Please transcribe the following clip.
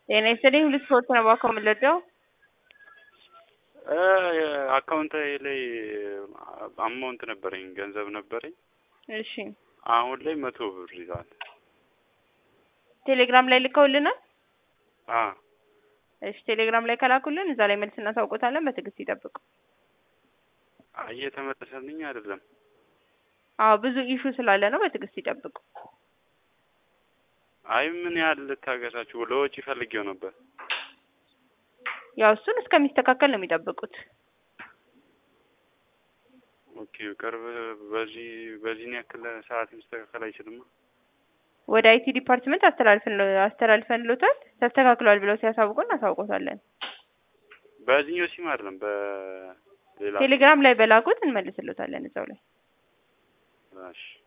ጤና ይስጥልኝ ሁሉ ስፖርት ነው ባኮ ምለደው አካውንት ላይ አማውንት ነበረኝ ገንዘብ ነበረኝ። እሺ አሁን ላይ 100 ብር ይላል። ቴሌግራም ላይ ልከውልናል። አ እሺ ቴሌግራም ላይ ከላኩልን እዛ ላይ መልስ እናሳውቆታለን። በትዕግስት ይጠብቁ። እየተመለሰልኝ አይደለም። አዎ ብዙ ኢሹ ስላለ ነው። በትዕግስት ይጠብቁ። አይ ምን ያህል ልታገሳችሁ? ለወጪ ፈልጌው ነበር። ያው እሱን እስከሚስተካከል ነው የሚጠብቁት። ኦኬ ቅርብ በዚህ ያክል ሰዓት መስተካከል አይችልም። ወደ አይቲ ዲፓርትመንት አስተላልፈንሎታል። ተስተካክሏል ብለው ሲያሳውቁን አሳውቆታለን። በዚህኛው ሲም አይደለም በሌላ ቴሌግራም ላይ በላኩት እንመልስሎታለን እዛው ላይ። እሺ